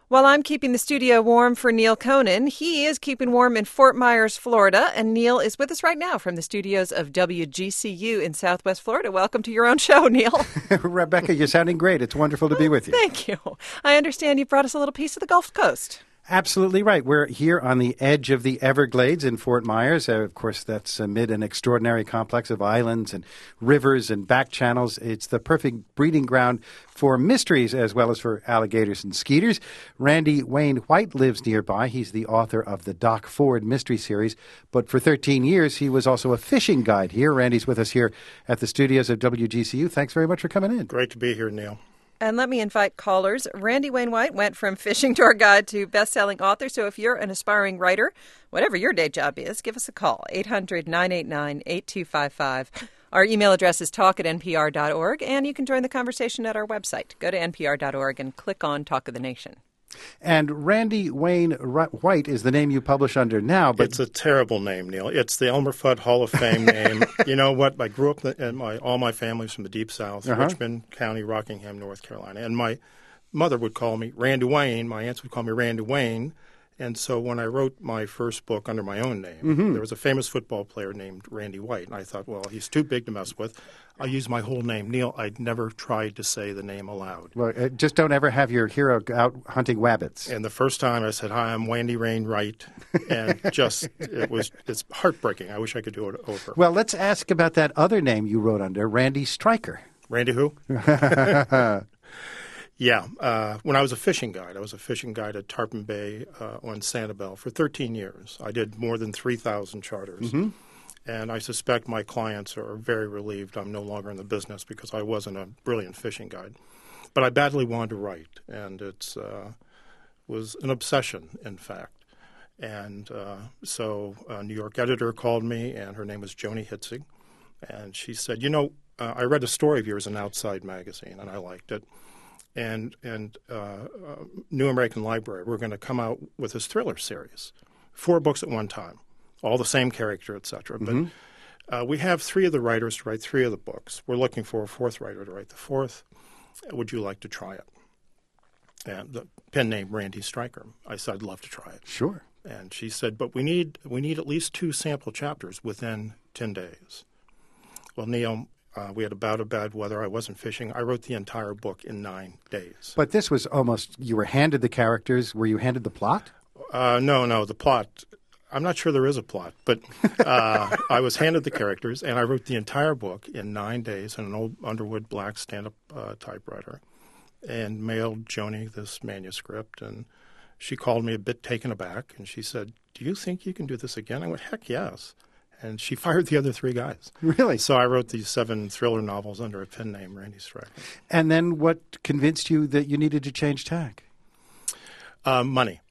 While I'm keeping the studio warm for Neil Conan, he is keeping warm in Fort Myers, Florida. And Neil is with us right now from the studios of WGCU in Southwest Florida. Welcome to your own show, Neil. Rebecca, you're sounding great. It's wonderful to be with you. Thank you. I understand you brought us a little piece of the Gulf Coast. Absolutely right. We're here on the edge of the Everglades in Fort Myers. Of course, that's amid an extraordinary complex of islands and rivers and back channels. It's the perfect breeding ground for mysteries as well as for alligators and skeeters. Randy Wayne White lives nearby. He's the author of the Doc Ford Mystery Series. But for 13 years, he was also a fishing guide here. Randy's with us here at the studios of WGCU. Thanks very much for coming in. Great to be here, Neil. And let me invite callers. Randy Wayne White went from fishing tour guide to best-selling author. So if you're an aspiring writer, whatever your day job is, give us a call, 800-989-8255. Our email address is talk@npr.org, and you can join the conversation at our website. Go to npr.org and click on Talk of the Nation. And Randy Wayne White is the name you publish under now. But it's a terrible name, Neil. It's the Elmer Fudd Hall of Fame name. You know what? I grew up all my family's from the Deep South, Richmond County, Rockingham, North Carolina. And my mother would call me Randy Wayne. My aunts would call me Randy Wayne. And so when I wrote my first book under my own name, there was a famous football player named Randy White. And I thought, well, he's too big to mess with. I'll use my whole name. Neil, I'd never tried to say the name aloud. Well, just don't ever have your hero out hunting wabbits. And the first time I said, hi, I'm Randy Wayne Wright. And it's heartbreaking. I wish I could do it over. Well, let's ask about that other name you wrote under, Randy Stryker. Randy who? Yeah. When I was a fishing guide, I was a fishing guide at Tarpon Bay on Sanibel for 13 years. I did more than 3,000 charters. And I suspect my clients are very relieved I'm no longer in the business because I wasn't a brilliant fishing guide. But I badly wanted to write, and it was an obsession, in fact. And so a New York editor called me, and her name was Joni Hitzig. And she said, I read a story of yours in Outside magazine, and I liked it. And New American Library, we're going to come out with this thriller series, 4 books at one time, all the same character, etc. But we have 3 of the writers to write 3 of the books. We're looking for a 4th writer to write the 4th. Would you like to try it? And the pen name Randy Stryker. I said, I'd love to try it. Sure. And she said, but we need at least 2 sample chapters within 10 days. Well, Neil, we had a bout of bad weather. I wasn't fishing. I wrote the entire book in 9 days. But this was almost, you were handed the characters. Were you handed the plot? No, the plot. I'm not sure there is a plot, but I was handed the characters, and I wrote the entire book in 9 days on an old Underwood black stand-up typewriter and mailed Joni this manuscript. And she called me a bit taken aback, and she said, do you think you can do this again? I went, heck yes. And she fired the other 3 guys. Really? So I wrote these 7 thriller novels under a pen name, Randy Stryker. And then what convinced you that you needed to change tack? Money.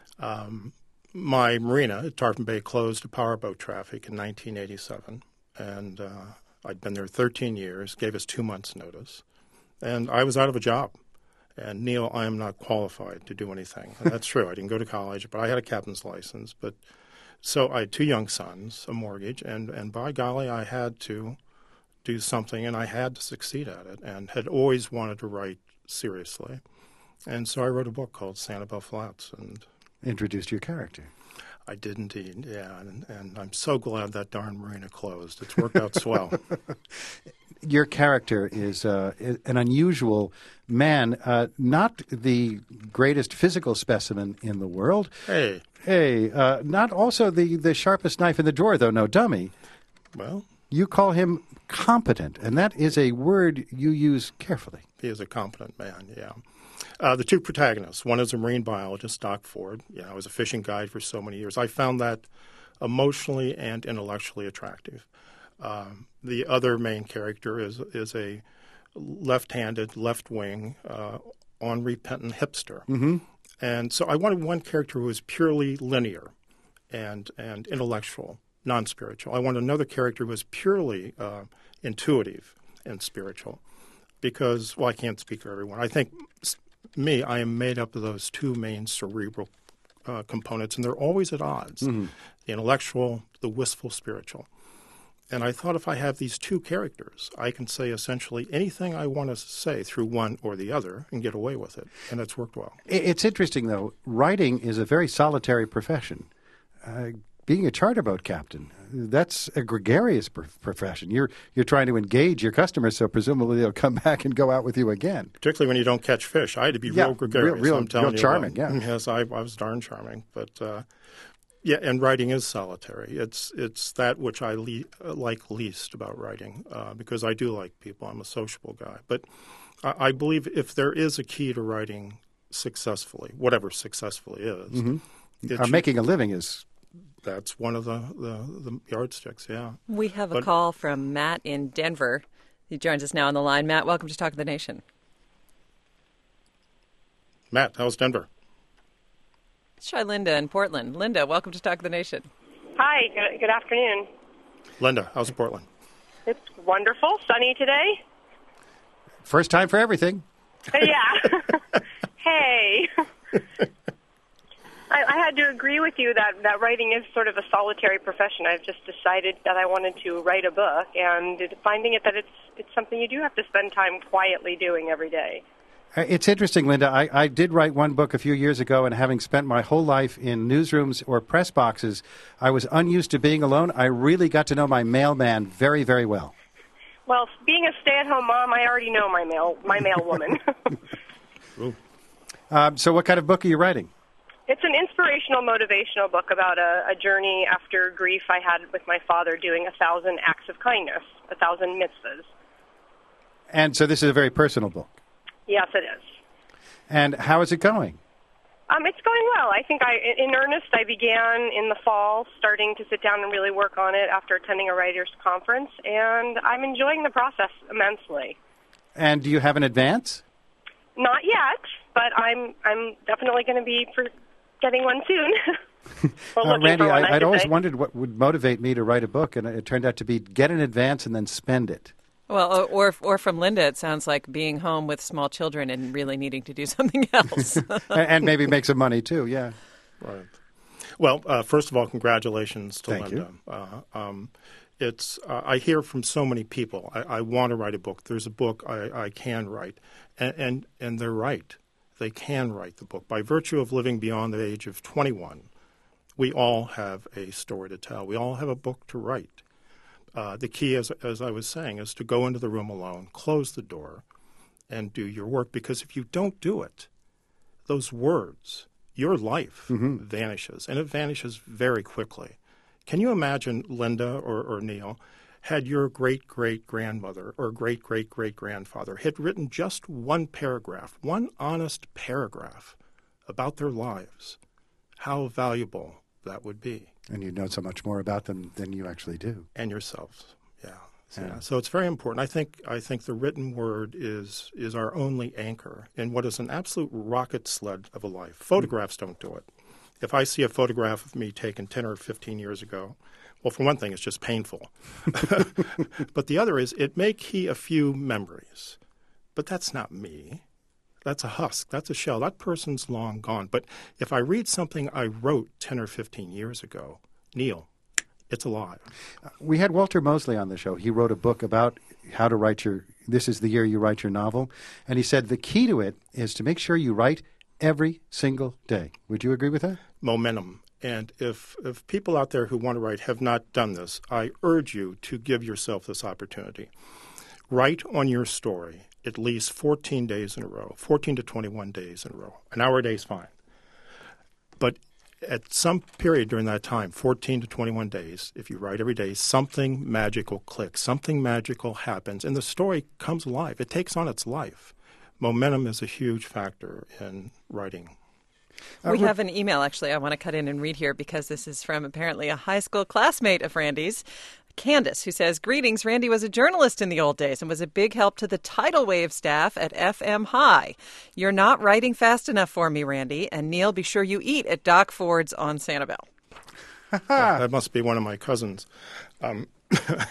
My marina at Tarpon Bay closed to powerboat traffic in 1987, and I'd been there 13 years, gave us 2 months' notice, and I was out of a job. And, Neil, I am not qualified to do anything. And that's true. I didn't go to college, but I had a captain's license. So I had 2 young sons, a mortgage, and by golly, I had to do something, and I had to succeed at it, and had always wanted to write seriously. And so I wrote a book called Sanibel Flats, and introduced your character. I did indeed, yeah, and I'm so glad that darn marina closed. It's worked out swell. Your character is an unusual man, not the greatest physical specimen in the world. Hey, not also the sharpest knife in the drawer, though no dummy. Well, you call him competent, and that is a word you use carefully. He is a competent man, yeah. The 2 protagonists, one is a marine biologist, Doc Ford. I was a fishing guide for so many years. I found that emotionally and intellectually attractive. The other main character is a left-handed, left-wing, unrepentant hipster. And so I wanted one character who was purely linear and intellectual, non-spiritual. I wanted another character who was purely intuitive and spiritual because, well, I can't speak for everyone. I think I am made up of those 2 main cerebral components, and they're always at odds, the intellectual, the wistful spiritual. And I thought if I have these two characters, I can say essentially anything I want to say through one or the other and get away with it. And it's worked well. It's interesting, though. Writing is a very solitary profession. Being a charter boat captain, that's a gregarious profession. You're trying to engage your customers, so presumably they'll come back and go out with you again. Particularly when you don't catch fish. I had to be real gregarious. Real charming, yeah. yeah. Yes, I was darn charming. But, yeah, and writing is solitary. It's that which I like least about writing because I do like people. I'm a sociable guy. But I believe if there is a key to writing successfully, whatever successfully is, making a living is... That's one of the yardsticks, yeah. We have a call from Matt in Denver. He joins us now on the line. Matt, welcome to Talk of the Nation. Matt, how's Denver? Let's try Linda in Portland. Linda, welcome to Talk of the Nation. Hi, good afternoon. Linda, how's Portland? It's wonderful, sunny today. First time for everything. Yeah. Hey. I had to agree with you that writing is sort of a solitary profession. I've just decided that I wanted to write a book, and finding it that it's something you do have to spend time quietly doing every day. It's interesting, Linda. I did write one book a few years ago, and having spent my whole life in newsrooms or press boxes, I was unused to being alone. I really got to know my mailman very, very well. Well, being a stay-at-home mom, I already know my mailwoman. So what kind of book are you writing? It's an inspirational, motivational book about a journey after grief I had with my father doing 1,000 acts of kindness, 1,000 mitzvahs. And so this is a very personal book. Yes, it is. And how is it going? It's going well. I think in earnest, I began in the fall, starting to sit down and really work on it after attending a writers' conference, and I'm enjoying the process immensely. And do you have an advance? Not yet, but I'm definitely going to be getting one soon. Randy, I'd always wondered what would motivate me to write a book, and it turned out to be get an advance and then spend it. Well, or from Linda, it sounds like being home with small children and really needing to do something else. And maybe make some money, too, yeah. Right. Well, first of all, congratulations to Thank Linda. You. I hear from so many people, I want to write a book. There's a book I can write. And they're right. They can write the book. By virtue of living beyond the age of 21, we all have a story to tell. We all have a book to write. The key, as I was saying, is to go into the room alone, close the door, and do your work. Because if you don't do it, those words, your life vanishes, and it vanishes very quickly. Can you imagine, Linda or Neil, had your great-great-grandmother or great-great-great-grandfather had written just one paragraph, one honest paragraph about their lives, how valuable that would be. And you'd know so much more about them than you actually do. And yourselves, yeah. So it's very important. I think the written word is our only anchor in what is an absolute rocket sled of a life. Photographs don't do it. If I see a photograph of me taken 10 or 15 years ago, well, for one thing, it's just painful. But the other is it may key a few memories. But that's not me. That's a husk. That's a shell. That person's long gone. But if I read something I wrote 10 or 15 years ago, Neil, it's alive. We had Walter Mosley on the show. He wrote a book about how to write this is the year you write your novel. And he said the key to it is to make sure you write every single day. Would you agree with that? Momentum. And if people out there who want to write have not done this, I urge you to give yourself this opportunity. Write on your story at least 14 days in a row, 14 to 21 days in a row. An hour a day is fine. But at some period during that time, 14 to 21 days, if you write every day, something magical clicks, something magical happens, and the story comes alive. It takes on its life. Momentum is a huge factor in writing. We have an email, actually, I want to cut in and read here because this is from apparently a high school classmate of Randy's, Candace, who says, "Greetings, Randy was a journalist in the old days and was a big help to the tidal wave staff at FM High. You're not writing fast enough for me, Randy. And Neil, be sure you eat at Doc Ford's on Sanibel." That must be one of my cousins.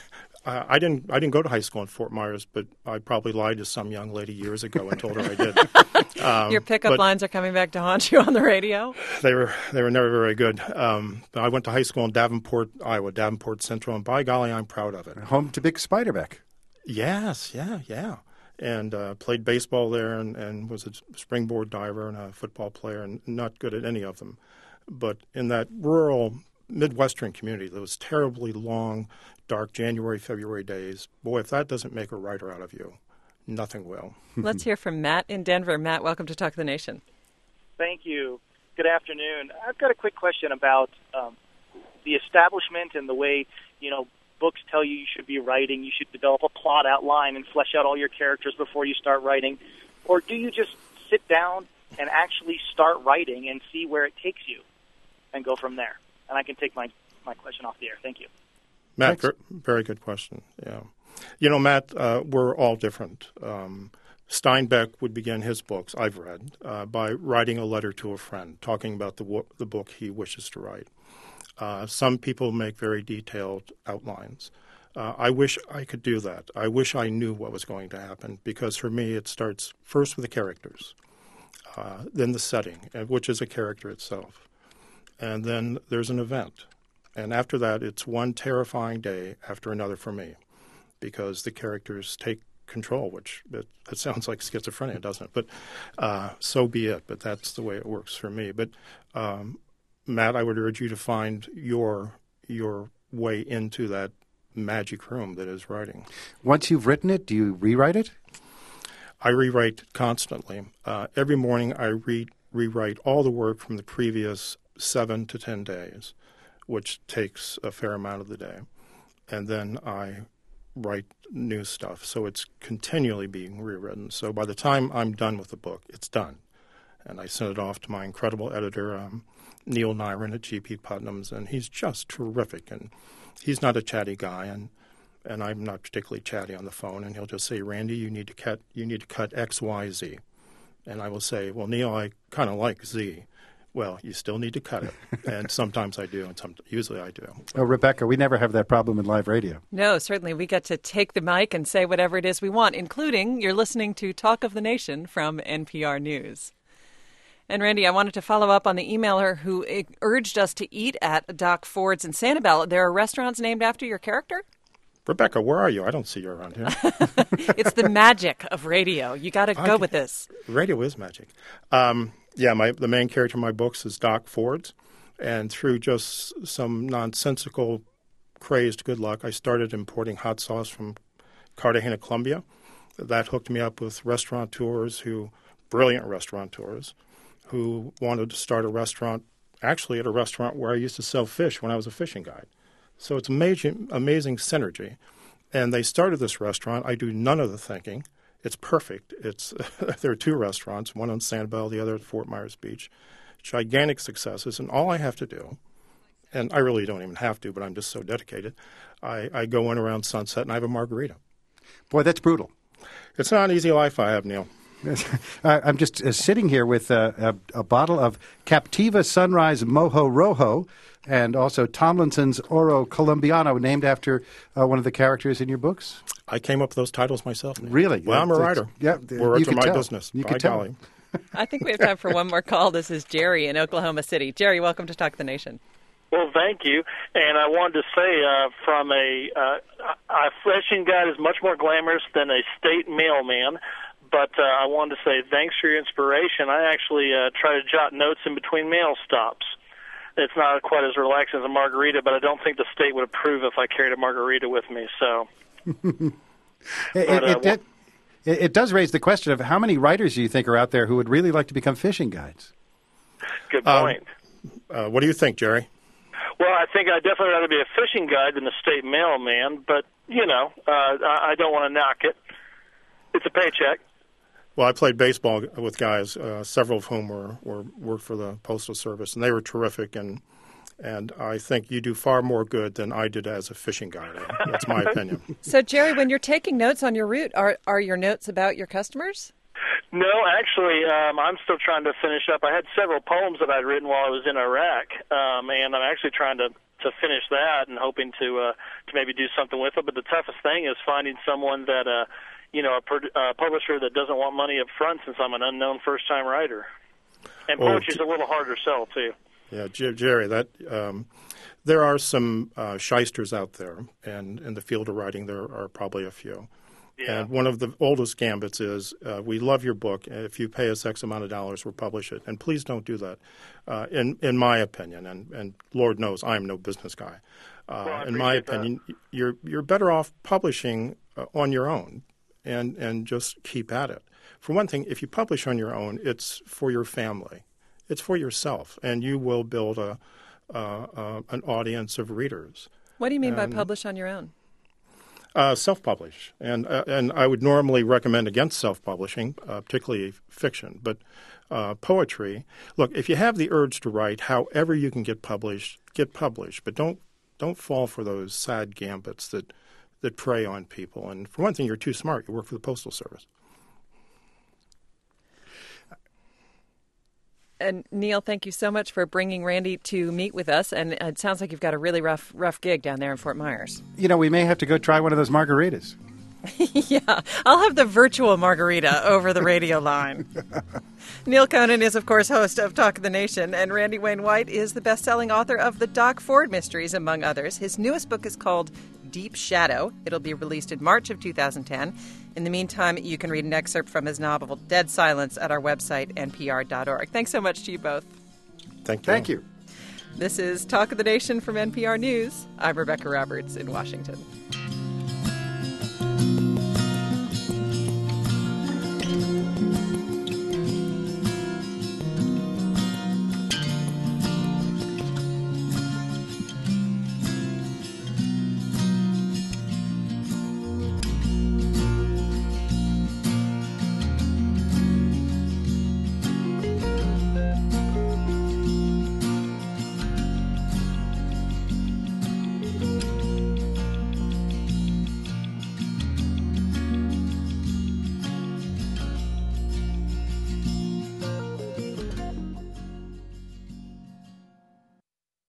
I didn't go to high school in Fort Myers, but I probably lied to some young lady years ago and told her I did. Your pickup lines are coming back to haunt you on the radio? They were never very good. I went to high school in Davenport, Iowa, Davenport Central, and by golly, I'm proud of it. Home to Big Spiderbeck. Yes, yeah. And played baseball there and was a springboard diver and a football player and not good at any of them. But in that rural Midwestern community, those terribly long, dark January, February days, boy, if that doesn't make a writer out of you, nothing will. Let's hear from Matt in Denver. Matt, welcome to Talk of the Nation. Thank you. Good afternoon. I've got a quick question about the establishment and the way, books tell you should be writing. You should develop a plot outline and flesh out all your characters before you start writing. Or do you just sit down and actually start writing and see where it takes you and go from there? And I can take my question off the air. Thank you. Matt, very good question. Yeah. Matt, we're all different. Steinbeck would begin his books, I've read, by writing a letter to a friend, talking about the book he wishes to write. Some people make very detailed outlines. I wish I could do that. I wish I knew what was going to happen, because for me it starts first with the characters, then the setting, which is a character itself, and then there's an event. And after that, it's one terrifying day after another for me, because the characters take control, which it sounds like schizophrenia, doesn't it? But so be it. But that's the way it works for me. But Matt, I would urge you to find your way into that magic room that is writing. Once you've written it, do you rewrite it? I rewrite constantly. Every morning I rewrite all the work from the previous 7 to 10 days, which takes a fair amount of the day. And then I write new stuff. So it's continually being rewritten. So by the time I'm done with the book, it's done. And I send it off to my incredible editor, Neil Nyren at G.P. Putnam's, and he's just terrific. And he's not a chatty guy, and I'm not particularly chatty on the phone. And he'll just say, "Randy, you need to cut X, Y, Z." And I will say, "Well, Neil, I kind of like Z." "Well, you still need to cut it." And sometimes I do, and usually I do. Oh, Rebecca, we never have that problem in live radio. No, certainly. We get to take the mic and say whatever it is we want, including you're listening to Talk of the Nation from NPR News. And Randy, I wanted to follow up on the emailer who urged us to eat at Doc Ford's in Sanibel. There are restaurants named after your character? Rebecca, where are you? I don't see you around here. It's the magic of radio. You got to go with this. Radio is magic. The main character in my books is Doc Ford's, and through just some nonsensical, crazed good luck, I started importing hot sauce from Cartagena, Colombia. That hooked me up with brilliant restaurateurs, who wanted to start a restaurant, actually at a restaurant where I used to sell fish when I was a fishing guide. So it's amazing synergy. And they started this restaurant. I do none of the thinking. It's perfect. There are 2 restaurants, one on Sanibel, the other at Fort Myers Beach. Gigantic successes, and all I have to do, and I really don't even have to, but I'm just so dedicated, I go in around sunset and I have a margarita. Boy, that's brutal. It's not an easy life I have, Neil. I'm just sitting here with a bottle of Captiva Sunrise Mojo Rojo and also Tomlinson's Oro Colombiano, named after one of the characters in your books. I came up with those titles myself. Neil. Really? Well, I'm a writer. Yeah, we're up to my business. You could tell. I think we have time for one more call. This is Jerry in Oklahoma City. Jerry, welcome to Talk of the Nation. Well, thank you. And I wanted to say from a fishing guide is much more glamorous than a state mailman. But I wanted to say thanks for your inspiration. I actually try to jot notes in between mail stops. It's not quite as relaxing as a margarita, but I don't think the state would approve if I carried a margarita with me. So, it does raise the question of how many writers do you think are out there who would really like to become fishing guides? Good point. What do you think, Jerry? Well, I think I'd definitely rather be a fishing guide than a state mailman, but, I don't want to knock it. It's a paycheck. Well, I played baseball with guys, several of whom worked for the Postal Service, and they were terrific. And I think you do far more good than I did as a fishing guide. That's my opinion. So, Jerry, when you're taking notes on your route, are your notes about your customers? No, actually, I'm still trying to finish up. I had several poems that I'd written while I was in Iraq, and I'm actually trying to finish that and hoping to maybe do something with it. But the toughest thing is finding someone that a publisher that doesn't want money up front, since I'm an unknown first-time writer. And poetry's a little harder sell too. Yeah, Jerry, that there are some shysters out there, and in the field of writing there are probably a few. Yeah. And one of the oldest gambits is, we love your book, and if you pay us X amount of dollars, we'll publish it. And please don't do that, in my opinion. And Lord knows I'm no business guy. In my opinion, you're better off publishing on your own and just keep at it. For one thing, if you publish on your own, it's for your family. It's for yourself, and you will build an audience of readers. What do you mean by publish on your own? Self-publish, and I would normally recommend against self-publishing, particularly fiction. But poetry, look, if you have the urge to write, however you can get published. But don't fall for those sad gambits that prey on people. And for one thing, you're too smart. You work for the Postal Service. And Neil, thank you so much for bringing Randy to meet with us. And it sounds like you've got a really rough gig down there in Fort Myers. We may have to go try one of those margaritas. Yeah, I'll have the virtual margarita over the radio line. Neil Conan is, of course, host of Talk of the Nation, and Randy Wayne White is the best-selling author of the Doc Ford Mysteries, among others. His newest book is called Deep Shadow. It'll be released in March of 2010. In the meantime, you can read an excerpt from his novel, Dead Silence, at our website, npr.org. Thanks so much to you both. Thank you. This is Talk of the Nation from NPR News. I'm Rebecca Roberts in Washington.